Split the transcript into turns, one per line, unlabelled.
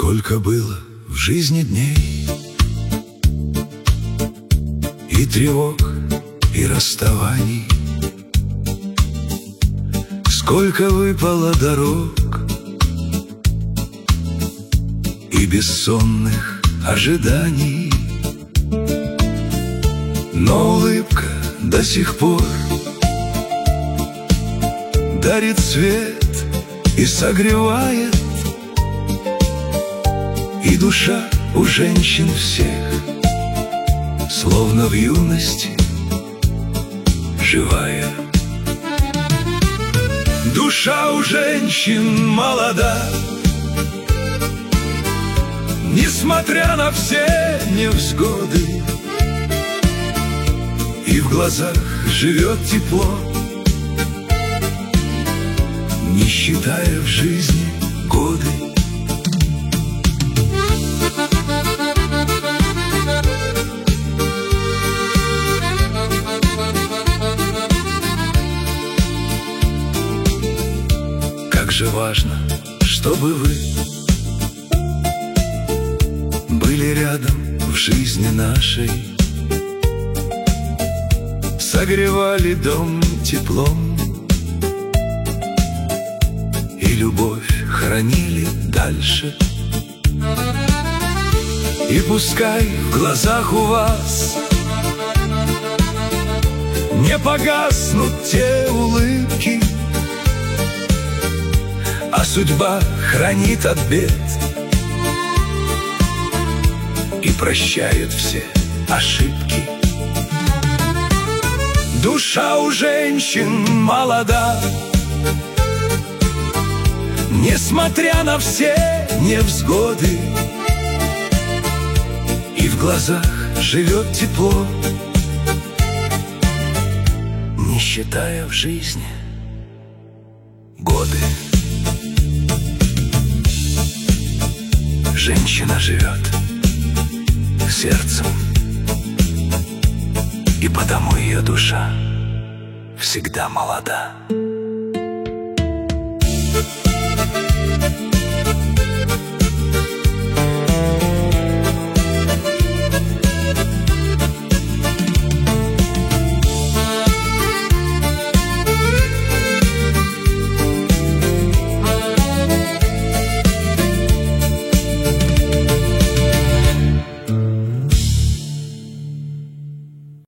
Сколько было в жизни дней, и тревог, и расставаний, сколько выпало дорог и бессонных ожиданий. Но улыбка до сих пор дарит свет и согревает, и душа у женщин всех словно в юности живая. Душа у женщин молода, несмотря на все невзгоды, и в глазах живет тепло, не считая в жизни годы. Как же важно, чтобы вы были рядом в жизни нашей, согревали дом теплом и любовь хранили дальше. И пускай в глазах у вас не погаснут те улыбки, а судьба хранит от бед и прощает все ошибки. Душа у женщин молода, несмотря на все невзгоды, и в глазах живет тепло, не считая в жизни годы. Женщина живет сердцем, и потому ее душа всегда молода.